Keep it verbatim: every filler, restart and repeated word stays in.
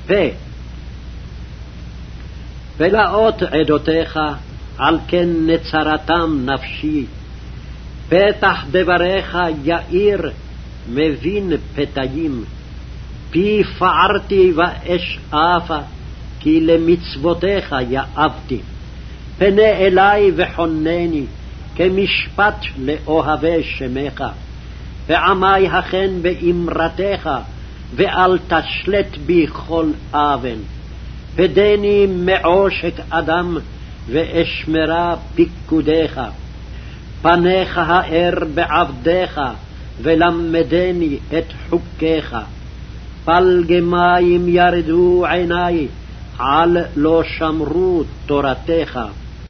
פה. ולאות עדותיך, על כן נצרתם נפשי. פתח דבריך יאיר, מבין פתאים. פי פערתי ואש אפה, כי למצוותיך יאבתי. פנה אלי וחונני, כמשפט לאוהבי שמך. ועמי החן באמרתך, ואל תשלט בי כל אבן. פדני מעושק אדם, ואשמרה פיקודיך. פניך האר בעבדיך, ולמדני את חוקיך. פלגי מים ירדו עיני, על לא שמרו תורתך.